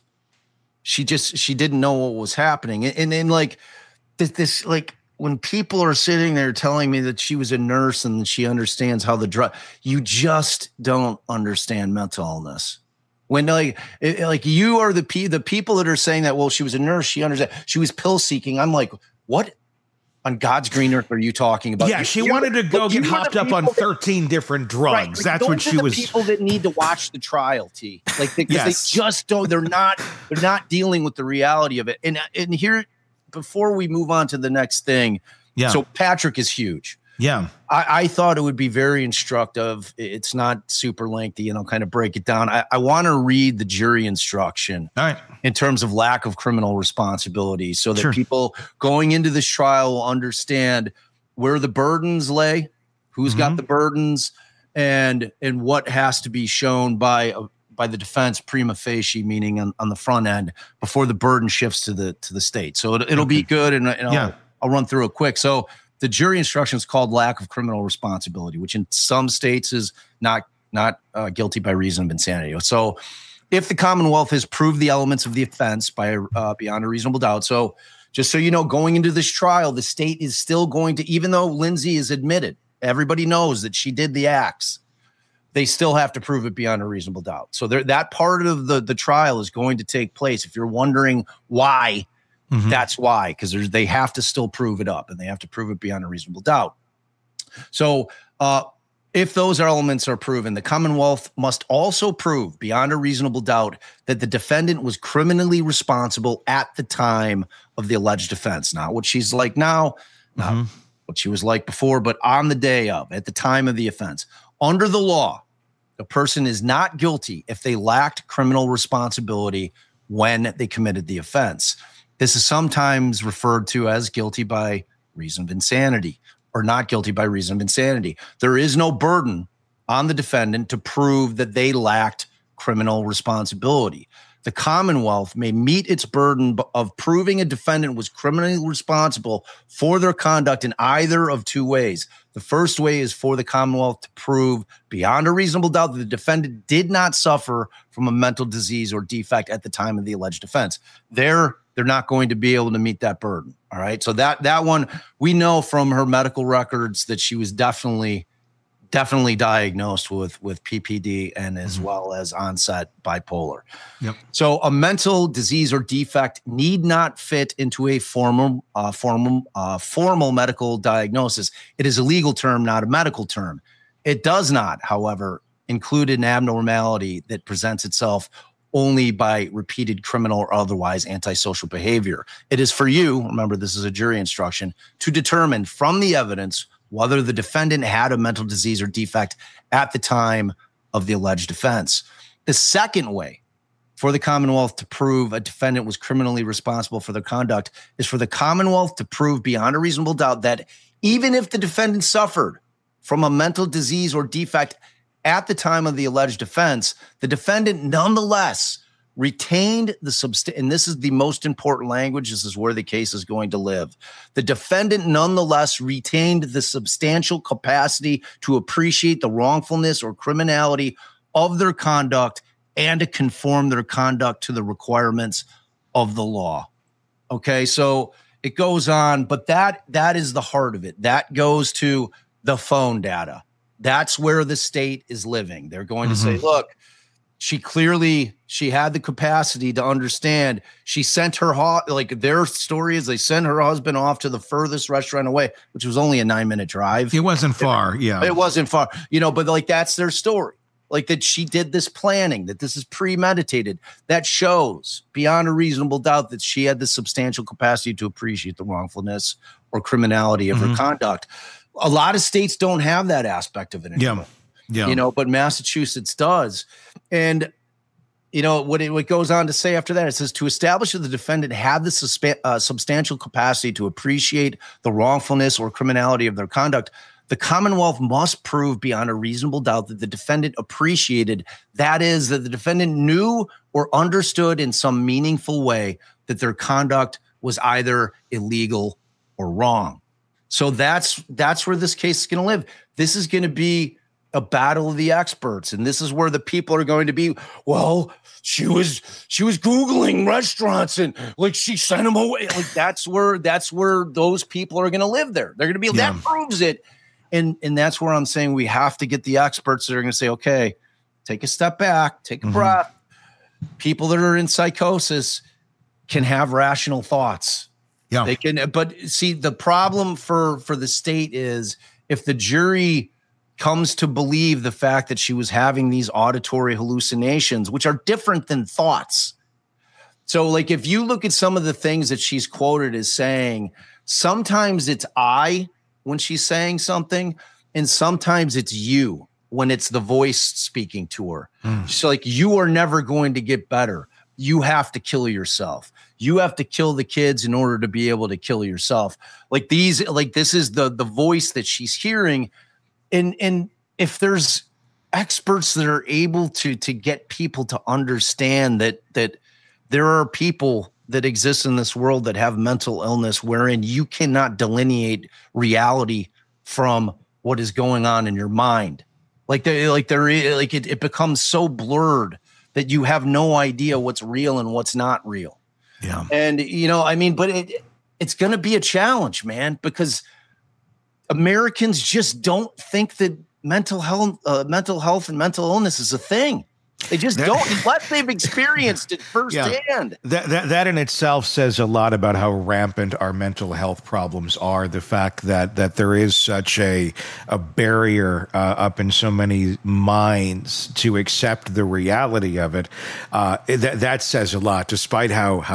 didn't know what was happening. And then like this, like when people are sitting there telling me that she was a nurse and she understands how the drug, you just don't understand mental illness. When like you are the people that are saying that, well, she was a nurse, she understands, she was pill seeking. I'm like, what on God's green earth are you talking about? Yeah, she wanted to go get hopped up on 13 different drugs. Right, like, that's what she was. People that need to watch the trial, T. Like they just don't. They're not dealing with the reality of it. And here, before we move on to the next thing, so Patrick is huge. Yeah. I thought it would be very instructive. It's not super lengthy, and I'll kind of break it down. I want to read the jury instruction in terms of lack of criminal responsibility so that people going into this trial will understand where the burdens lay, who's got the burdens, and what has to be shown by the defense prima facie, meaning on the front end, before the burden shifts to the state. So it'll be good, and I'll run through it quick. So the jury instruction is called lack of criminal responsibility, which in some states is not guilty by reason of insanity. So if the Commonwealth has proved the elements of the offense by beyond a reasonable doubt. So just so you know, going into this trial, the state is still going to, even though Lindsay is admitted, everybody knows that she did the acts, they still have to prove it beyond a reasonable doubt. So that part of the trial is going to take place. If you're wondering why, that's why, because they have to still prove it up, and they have to prove it beyond a reasonable doubt. So if those elements are proven, the Commonwealth must also prove beyond a reasonable doubt that the defendant was criminally responsible at the time of the alleged offense. Not what she's like now, not what she was like before, but on the day of, at the time of the offense. Under the law, a person is not guilty if they lacked criminal responsibility when they committed the offense. This is sometimes referred to as guilty by reason of insanity or not guilty by reason of insanity. There is no burden on the defendant to prove that they lacked criminal responsibility. the Commonwealth may meet its burden of proving a defendant was criminally responsible for their conduct in either of two ways. The first way is for the Commonwealth to prove beyond a reasonable doubt that the defendant did not suffer from a mental disease or defect at the time of the alleged offense. They're not going to be able to meet that burden. All right. So that one, we know from her medical records that she was definitely diagnosed with PPD and as well as onset bipolar. Yep. So a mental disease or defect need not fit into a formal medical diagnosis. It is a legal term, not a medical term. It does not, however, include an abnormality that presents itself only by repeated criminal or otherwise antisocial behavior. It is for you, remember this is a jury instruction, to determine from the evidence whether the defendant had a mental disease or defect at the time of the alleged offense. The second way for the Commonwealth to prove a defendant was criminally responsible for their conduct is for the Commonwealth to prove beyond a reasonable doubt that even if the defendant suffered from a mental disease or defect at the time of the alleged offense, the defendant nonetheless retained and this is the most important language. This is where the case is going to live. The defendant nonetheless retained the substantial capacity to appreciate the wrongfulness or criminality of their conduct and to conform their conduct to the requirements of the law. Okay, so it goes on, but that is the heart of it. That goes to the phone data. That's where the state is living. They're going to say, look, she had the capacity to understand. She sent her, their story is they sent her husband off to the furthest restaurant away, which was only a 9-minute drive. It wasn't far. Yeah. It wasn't far, but that's their story. Like that she did this planning, that this is premeditated. That shows beyond a reasonable doubt that she had the substantial capacity to appreciate the wrongfulness or criminality of her conduct. A lot of states don't have that aspect of it anymore. Yeah. But Massachusetts does. And, what it goes on to say after that, it says to establish that the defendant had the substantial capacity to appreciate the wrongfulness or criminality of their conduct, the Commonwealth must prove beyond a reasonable doubt that the defendant appreciated, that is, that the defendant knew or understood in some meaningful way that their conduct was either illegal or wrong. So that's where this case is going to live. This is going to be a battle of the experts, and this is where the people are going to be. Well, she was Googling restaurants and she sent them away. That's where those people are going to live there. They're going to be that proves it, and that's where I'm saying we have to get the experts that are going to say, okay, take a step back, take a breath. People that are in psychosis can have rational thoughts. Yeah, they can. But see, the problem for the state is if the jury comes to believe the fact that she was having these auditory hallucinations, which are different than thoughts. So if you look at some of the things that she's quoted as saying, sometimes it's I when she's saying something, and sometimes it's you when it's the voice speaking to her. So you are never going to get better. You have to kill yourself. You have to kill the kids in order to be able to kill yourself. This is the voice that she's hearing. And if there's experts that are able to get people to understand that there are people that exist in this world that have mental illness wherein you cannot delineate reality from what is going on in your mind. It becomes so blurred that you have no idea what's real and what's not real. Yeah. And, but it's going to be a challenge, man, because Americans just don't think that mental health and mental illness is a thing. They just don't, unless they've experienced it firsthand. Yeah. That in itself says a lot about how rampant our mental health problems are. The fact that there is such a barrier up in so many minds to accept the reality of it. That says a lot, despite how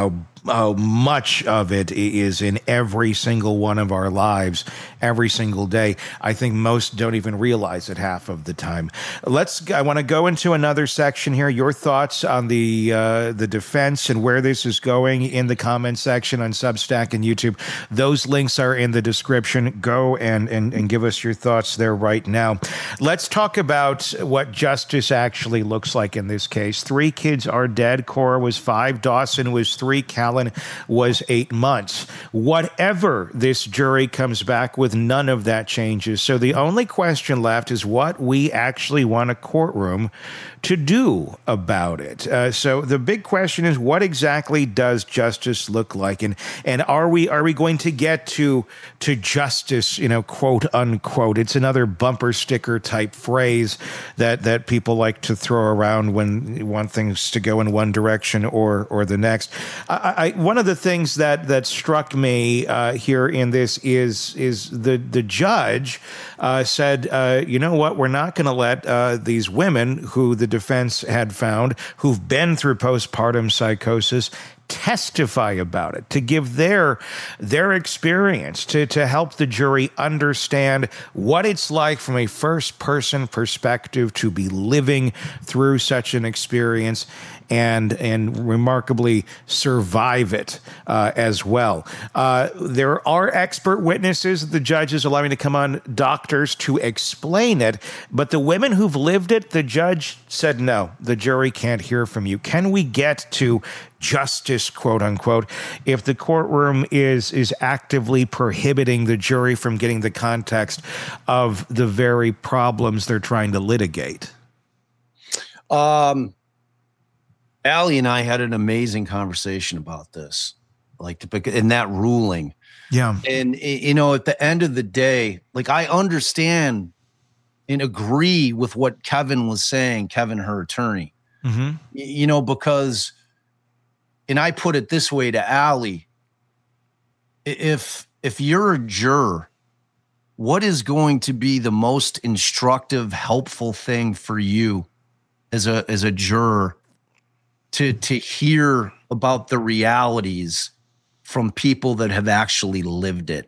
much of it is in every single one of our lives, every single day. I think most don't even realize it half of the time. I want to go into another section here. Your thoughts on the defense and where this is going in the comment section on Substack and YouTube. Those links are in the description. Go and give us your thoughts there right now. Let's talk about what justice actually looks like in this case. 3 kids are dead. Cora was 5. Dawson was 3. Callan was 8 months. Whatever this jury comes back with, none of that changes. So the only question left is what we actually want a courtroom to do about it. So the big question is, what exactly does justice look like? And are we going to get to justice, quote unquote? It's another bumper sticker type phrase that people like to throw around when you want things to go in one direction or the next. One of the things that struck me here in this is the judge said, you know what, we're not going to let these women who the defense had found, who've been through postpartum psychosis, testify about it, to give their experience, to help the jury understand what it's like from a first-person perspective to be living through such an experience and remarkably survive it as well. There are expert witnesses that the judge is allowing to come on, doctors, to explain it, but the women who've lived it, the judge said, no, the jury can't hear from you. Can we get to justice, quote unquote, if the courtroom is actively prohibiting the jury from getting the context of the very problems they're trying to litigate? Allie and I had an amazing conversation about this, in that ruling. Yeah. And, at the end of the day, I understand and agree with what Kevin was saying, Kevin, her attorney, because, and I put it this way to Allie, if you're a juror, what is going to be the most instructive, helpful thing for you as a juror to hear about the realities from people that have actually lived it,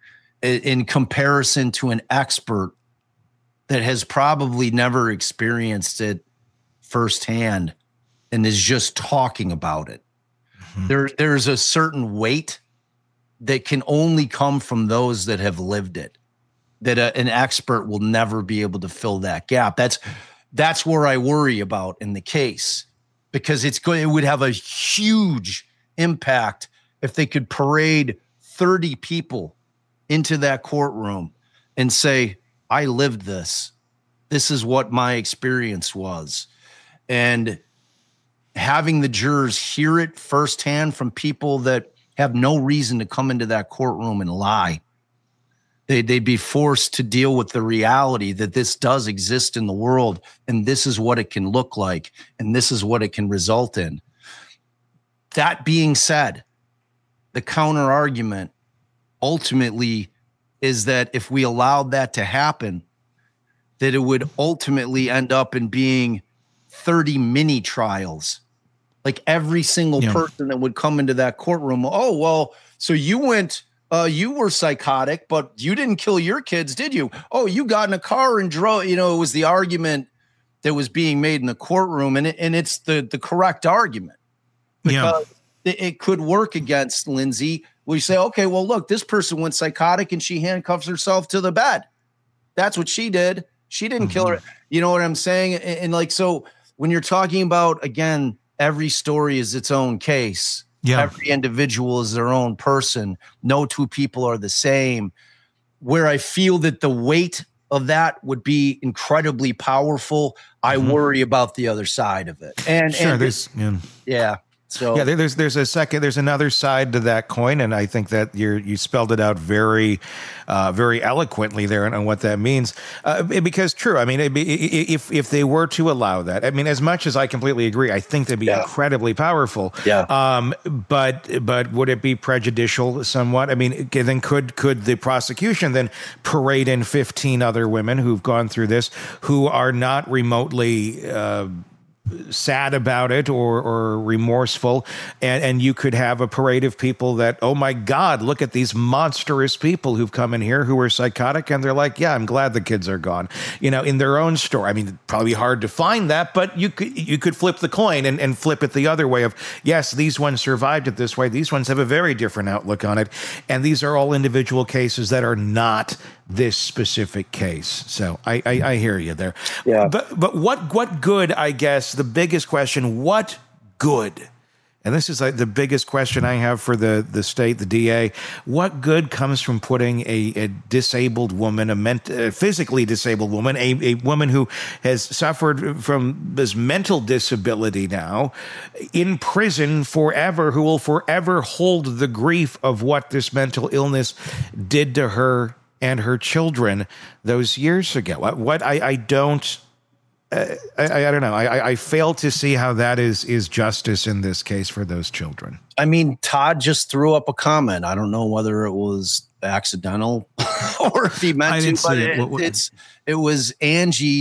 in comparison to an expert that has probably never experienced it firsthand and is just talking about it? There's a certain weight that can only come from those that have lived it, that an expert will never be able to fill that gap. That's where I worry about in the case, because it would have a huge impact if they could parade 30 people into that courtroom and say, I lived this. This is what my experience was. And having the jurors hear it firsthand from people that have no reason to come into that courtroom and lie. They'd be forced to deal with the reality that this does exist in the world, and this is what it can look like, and this is what it can result in. That being said, the counter argument ultimately is that if we allowed that to happen, that it would ultimately end up in being 30 mini trials. Like every single person that would come into that courtroom, oh, well, so you were psychotic, but you didn't kill your kids, did you? Oh, you got in a car and drove. It was the argument that was being made in the courtroom, and it's the correct argument, because it could work against Lindsay. We say, okay, well, look, this person went psychotic and she handcuffs herself to the bed. That's what she did. She didn't kill her. You know what I'm saying? And so when you're talking about, again, every story is its own case. Yeah. Every individual is their own person. No two people are the same. Where I feel that the weight of that would be incredibly powerful, I worry about the other side of it. And So there's another side to that coin, and I think that you spelled it out very, very eloquently there on what that means. Because true, I mean, if they were to allow that, I mean, as much as I completely agree, I think they'd be incredibly powerful. Yeah. But would it be prejudicial somewhat? I mean, then could the prosecution then parade in 15 other women who've gone through this, who are not remotely sad about it or remorseful, and you could have a parade of people that, oh my God, look at these monstrous people who've come in here who are psychotic, and they're like, yeah, I'm glad the kids are gone, in their own story. I mean, it'd probably hard to find that, but you could flip the coin and flip it the other way of, yes, these ones survived it this way, these ones have a very different outlook on it, and these are all individual cases that are not this specific case. So I hear you there. Yeah. But what good, I guess, the biggest question, what good? And this is like the biggest question I have for the state, the DA. What good comes from putting a disabled woman, a physically disabled woman, a woman who has suffered from this mental disability now, in prison forever, who will forever hold the grief of what this mental illness did to her and her children those years ago? What I don't know. I fail to see how that is justice in this case for those children. I mean, Todd just threw up a comment. I don't know whether it was accidental or if he meant to, but it was Angie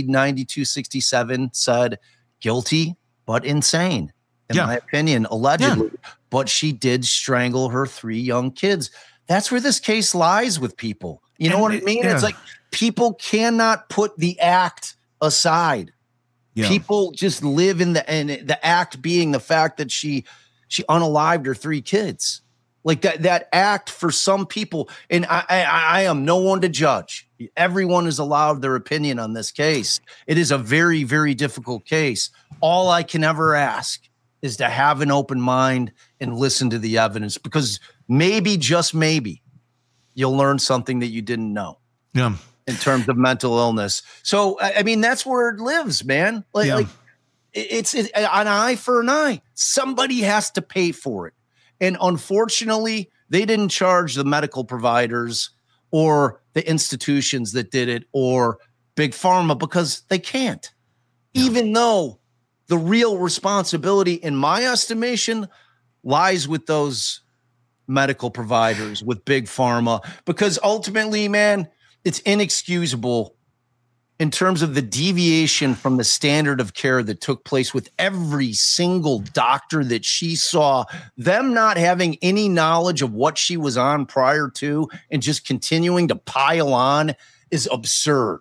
9267 said guilty but insane, in my opinion, allegedly. Yeah. But she did strangle her 3 young kids. That's where this case lies with people. You know what I mean? Yeah. It's like people cannot put the act aside. Yeah. People just live in the act being the fact that she unalived her 3 kids. Like that act for some people, and I am no one to judge. Everyone is allowed their opinion on this case. It is a very, very difficult case. All I can ever ask is to have an open mind and listen to the evidence, because maybe, just maybe, you'll learn something that you didn't know. Yeah. In terms of mental illness. So, I mean, that's where it lives, man. Like it's an eye for an eye. Somebody has to pay for it. And unfortunately, they didn't charge the medical providers or the institutions that did it or Big Pharma, because they can't. Yeah. Even though the real responsibility, in my estimation, lies with those medical providers, with Big Pharma, because ultimately, man, it's inexcusable in terms of the deviation from the standard of care that took place with every single doctor that she saw, them not having any knowledge of what she was on prior to and just continuing to pile on is absurd.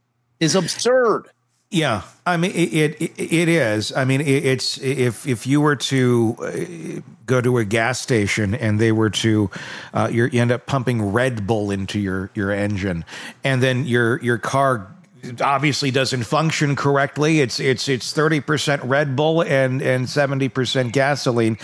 Yeah, I mean, it is. I mean, it's if you were to go to a gas station and they were to, you end up pumping Red Bull into your engine, and then your car obviously doesn't function correctly. It's 30% Red Bull and 70% gasoline,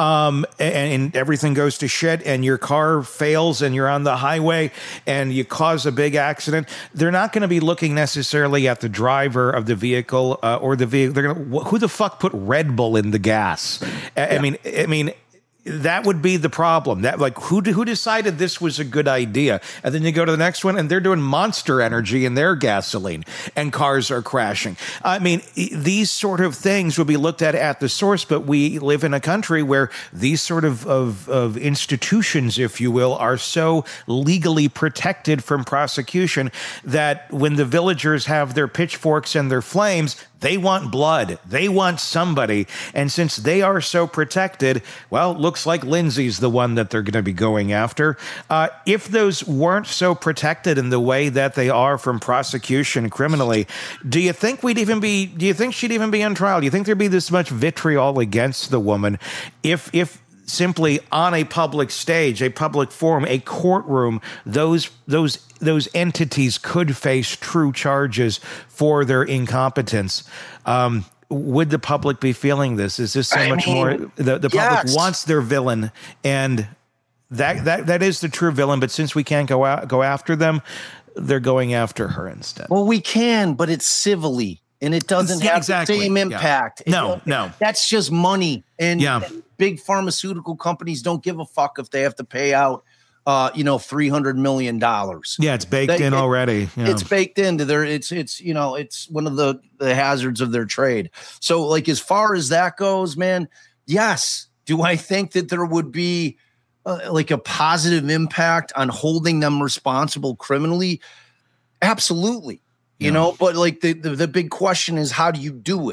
and everything goes to shit, and your car fails, and you're on the highway, and you cause a big accident. They're not going to be looking necessarily at the driver of the vehicle or the vehicle. They're going to, who the fuck put Red Bull in the gas? I mean. That would be the problem. That, like, who decided this was a good idea? And then you go to the next one, and they're doing Monster Energy in their gasoline, and cars are crashing. I mean, these sort of things will be looked at the source, but we live in a country where these sort of institutions, if you will, are so legally protected from prosecution that when the villagers have their pitchforks and their flames, they want blood. They want somebody. And since they are so protected, well, it looks like Lindsay's the one that they're going to be going after. If those weren't so protected in the way that they are from prosecution criminally, do you think she'd even be on trial? Do you think there'd be this much vitriol against the woman if simply on a public stage, a public forum, a courtroom, those entities could face true charges for their incompetence? Would the public be feeling this? Is this so much more? The public wants their villain, and that is the true villain. But since we can't go after them, they're going after her instead. Well, we can, but it's civilly, and it doesn't have the same impact. Yeah. No, that's just money, and big pharmaceutical companies don't give a fuck if they have to pay out $300 million. Yeah, it's baked in already. Yeah. It's baked into their, it's one of the hazards of their trade. So, like, as far as that goes, man, yes. Do I think that there would be like a positive impact on holding them responsible criminally? Absolutely. You know, but like the big question is, how do you do it?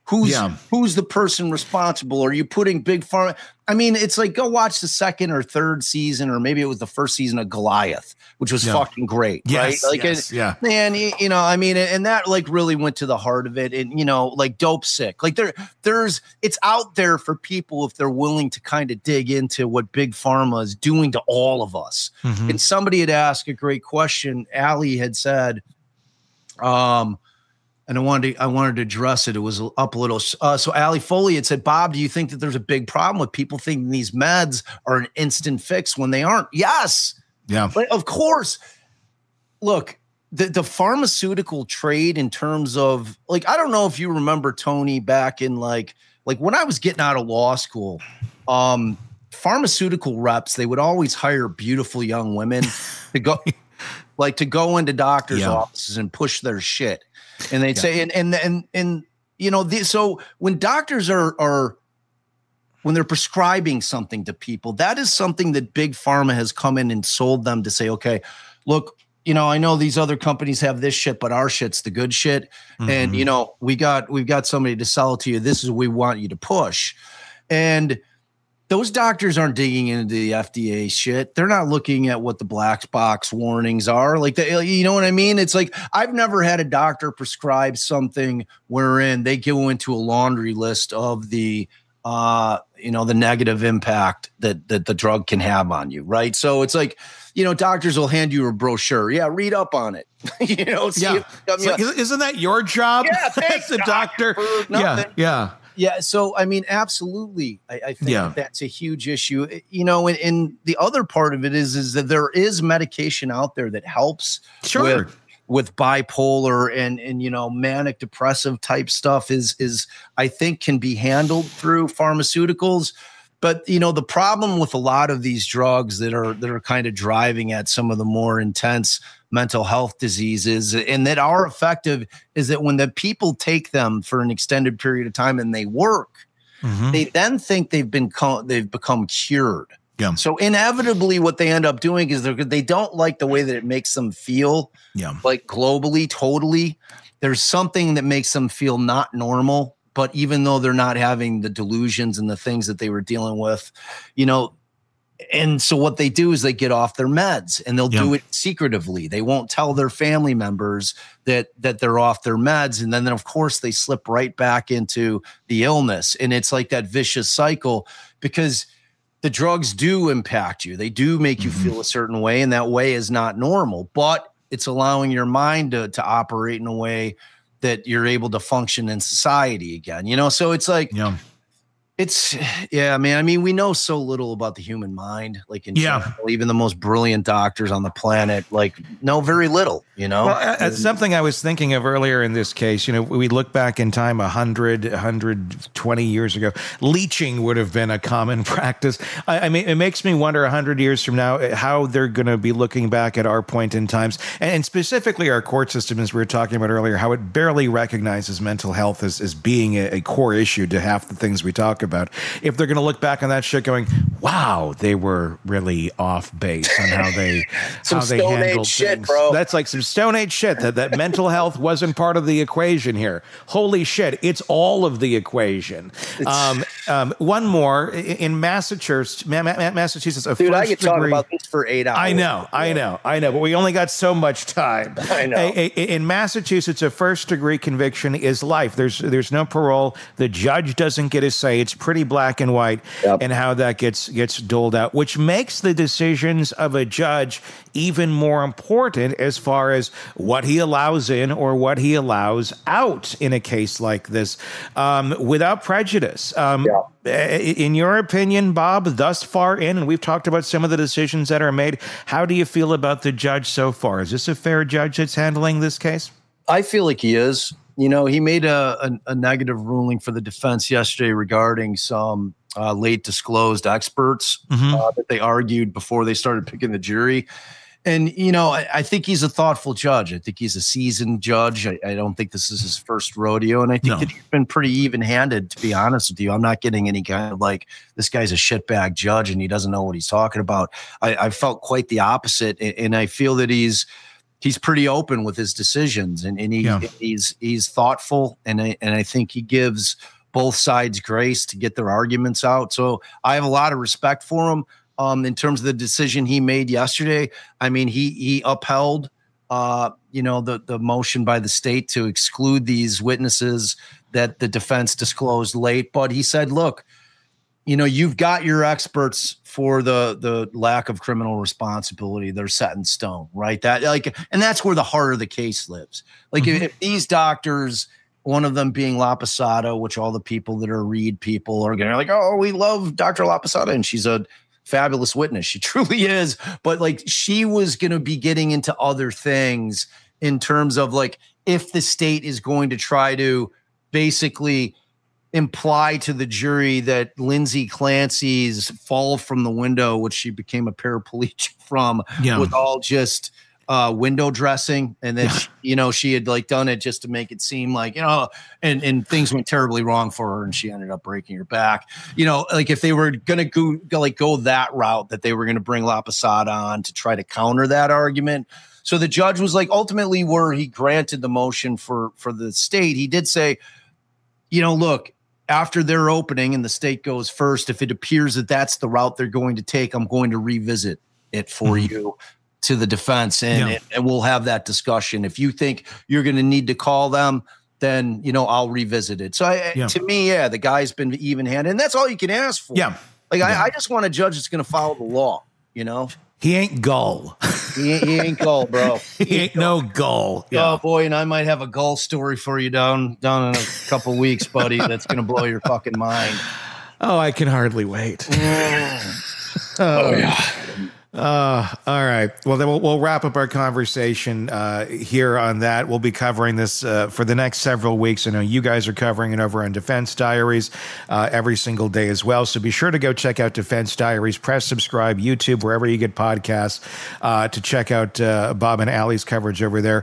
Who's the person responsible? Are you putting Big Pharma? I mean, it's like, go watch the second or third season, or maybe it was the first season of Goliath, which was fucking great, right? Like, man, you know, I mean, and that like really went to the heart of it. And, you know, like Dope Sick, like it's out there for people if they're willing to kind of dig into what Big Pharma is doing to all of us. Mm-hmm. And somebody had asked a great question. Allie had said, and I wanted to address it. It was up a little. So Allie Foley had said, Bob, do you think that there's a big problem with people thinking these meds are an instant fix when they aren't? Yes. Yeah. But of course, look, the pharmaceutical trade in terms of, like, I don't know if you remember, Tony, back in like when I was getting out of law school, pharmaceutical reps, they would always hire beautiful young women to go into doctors' offices and push their shit. And they'd say, and you know, so when doctors are when they're prescribing something to people, that is something that Big Pharma has come in and sold them to say, okay, look, you know, I know these other companies have this shit, but our shit's the good shit. Mm-hmm. And, you know, we've got somebody to sell it to you. This is what we want you to push. And those doctors aren't digging into the FDA shit. They're not looking at what the black box warnings are. Like, you know what I mean? It's like, I've never had a doctor prescribe something wherein they go into a laundry list of the, you know, the negative impact that the drug can have on you. Right. So it's like, you know, doctors will hand you a brochure. Yeah. Read up on it. You know, isn't that your job? Yeah. As a doctor. Yeah. Yeah. So, I mean, absolutely. I think that's a huge issue, you know, and the other part of it is that there is medication out there that helps with bipolar and, you know, manic depressive type stuff is I think can be handled through pharmaceuticals. But, you know, the problem with a lot of these drugs that are kind of driving at some of the more intense mental health diseases and that are effective is that when the people take them for an extended period of time and they work, they then think they've become cured. Yeah. So inevitably what they end up doing is they don't like the way that it makes them feel, like globally, totally. There's something that makes them feel not normal. But even though they're not having the delusions and the things that they were dealing with, you know, and so what they do is they get off their meds and they'll do it secretively. They won't tell their family members that they're off their meds. And then of course they slip right back into the illness. And it's like that vicious cycle because the drugs do impact you. They do make you feel a certain way, and that way is not normal, but it's allowing your mind to operate in a way that you're able to function in society again, you know? So it's like, man. I mean, we know so little about the human mind, like in general, even the most brilliant doctors on the planet, like know very little, you know? Well, something I was thinking of earlier in this case, you know, we look back in time 120 years ago, leeching would have been a common practice. I mean, it makes me wonder 100 years from now, how they're going to be looking back at our point in times and specifically our court system, as we were talking about earlier, how it barely recognizes mental health as being a core issue to half the things we talk about. If they're going to look back on that shit going, wow, they were really off base on how they handled shit, bro. That's like some Stone Age shit, that mental health wasn't part of the equation here. Holy shit, it's all of the equation. One more in Massachusetts, dude, I could talk about this for 8 hours. I know, but we only got so much time. I know. In Massachusetts, a first-degree conviction is life. There's no parole. The judge doesn't get a say. It's pretty black and white, and how that gets doled out, which makes the decisions of a judge even more important as far as what he allows in or what he allows out in a case like this, without prejudice. In your opinion, Bob, thus far in, and we've talked about some of the decisions that are made, how do you feel about the judge so far? Is this a fair judge that's handling this case? I feel like he is. You know, he made a negative ruling for the defense yesterday regarding some late disclosed experts that they argued before they started picking the jury. And, you know, I think he's a thoughtful judge. I think he's a seasoned judge. I don't think this is his first rodeo. And I think that he's been pretty even-handed, to be honest with you. I'm not getting any kind of like, this guy's a shitbag judge and he doesn't know what he's talking about. I felt quite the opposite. And I feel that he's he's pretty open with his decisions, and he's thoughtful, and I think he gives both sides grace to get their arguments out. So I have a lot of respect for him. In terms of the decision he made yesterday, I mean, he upheld, the motion by the state to exclude these witnesses that the defense disclosed late. But he said, look, you've got your experts for the lack of criminal responsibility. They're set in stone, right? And that's where the heart of the case lives. Like if these doctors, one of them being Laposada, which all the people that are Reed people are going to like, oh, we love Dr. Laposada, and she's a fabulous witness. She truly is. But like, she was going to be getting into other things in terms of like, if the state is going to try to basically imply to the jury that Lindsay Clancy's fall from the window, which she became a paraplegic from, was all just window dressing, and then she had like done it just to make it seem like and things went terribly wrong for her, and she ended up breaking her back. Like if they were gonna go that route, that they were gonna bring Laposada on to try to counter that argument. So the judge was like, ultimately, where he granted the motion for the state, he did say, look, after their opening and the state goes first, if it appears that that's the route they're going to take, I'm going to revisit it for you to the defense, and we'll have that discussion. If you think you're going to need to call them, then, I'll revisit it. So to me, the guy's been even-handed, and that's all you can ask for. I just want a judge that's going to follow the law, He ain't Gull. He ain't Gull, bro. He ain't no Gull. Oh boy, and I might have a Gull story for you down in a couple weeks, buddy. That's gonna blow your fucking mind. Oh, I can hardly wait. All right. Well, then we'll wrap up our conversation here on that. We'll be covering this for the next several weeks. I know you guys are covering it over on Defense Diaries every single day as well. So be sure to go check out Defense Diaries. Press subscribe, YouTube, wherever you get podcasts, to check out Bob and Allie's coverage over there.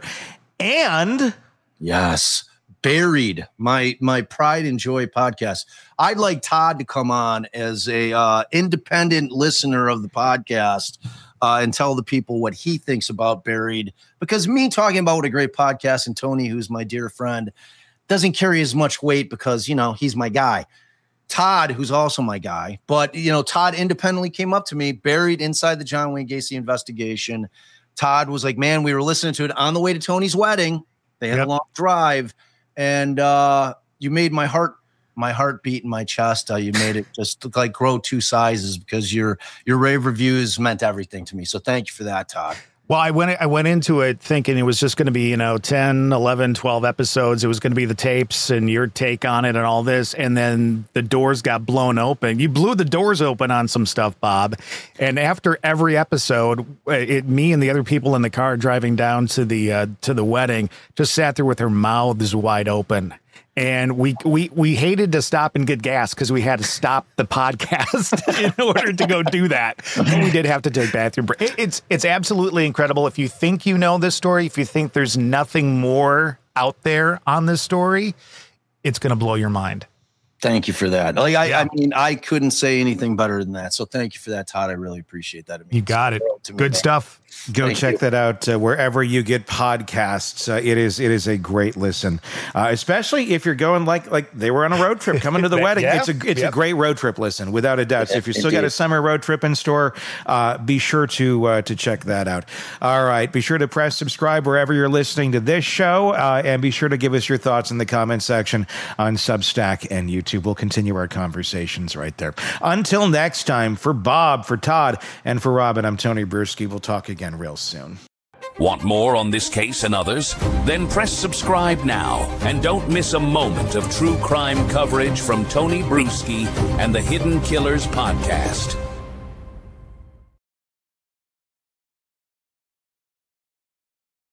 And yes, Buried, my Pride and Joy podcast. I'd like Todd to come on as a independent listener of the podcast and tell the people what he thinks about Buried. Because me talking about what a great podcast, and Tony, who's my dear friend, doesn't carry as much weight because, he's my guy. Todd, who's also my guy, but, Todd independently came up to me, Buried inside the John Wayne Gacy investigation. Todd was like, man, we were listening to it on the way to Tony's wedding. They had a long drive. And you made my heart beat in my chest. You made it just look like grow 2 sizes, because your rave reviews meant everything to me. So thank you for that, Todd. Well, I went into it thinking it was just going to be, 10, 11, 12 episodes. It was going to be the tapes and your take on it and all this. And then the doors got blown open. You blew the doors open on some stuff, Bob. And after every episode, me and the other people in the car driving down to the wedding just sat there with our mouths wide open. And we hated to stop and get gas because we had to stop the podcast in order to go do that. And we did have to take bathroom break. It's absolutely incredible. If you think you know this story, if you think there's nothing more out there on this story, it's going to blow your mind. Thank you for that. I mean, I couldn't say anything better than that. So thank you for that, Todd. I really appreciate that. You got it. Good stuff. Go check that out wherever you get podcasts. It is a great listen, especially if you're going like they were on a road trip coming to the wedding. It's a great road trip listen, without a doubt. So if you still got a summer road trip in store, be sure to check that out. All right, be sure to press subscribe wherever you're listening to this show, and be sure to give us your thoughts in the comment section on Substack and YouTube. We'll continue our conversations right there. Until next time, for Bob, for Todd, and for Robin, I'm Tony Bruschi. We'll talk again real soon. Want more on this case and others? Then press subscribe now and don't miss a moment of true crime coverage from Tony Bruschi and the Hidden Killers podcast.